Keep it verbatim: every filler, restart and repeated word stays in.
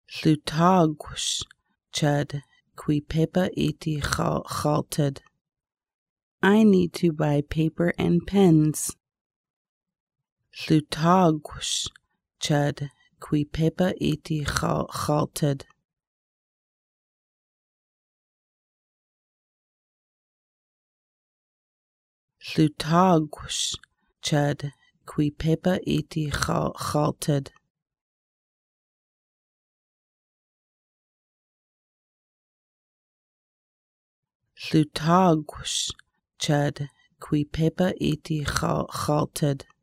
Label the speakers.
Speaker 1: Llutagwsh chud qui pepa iti chalted. I need to buy paper and pens. Llutagwsh chud qui pepa iti chalted. Llutagwsh chud qui pepa iti chalted. Llutagwsh chud qui pepa iti chalted.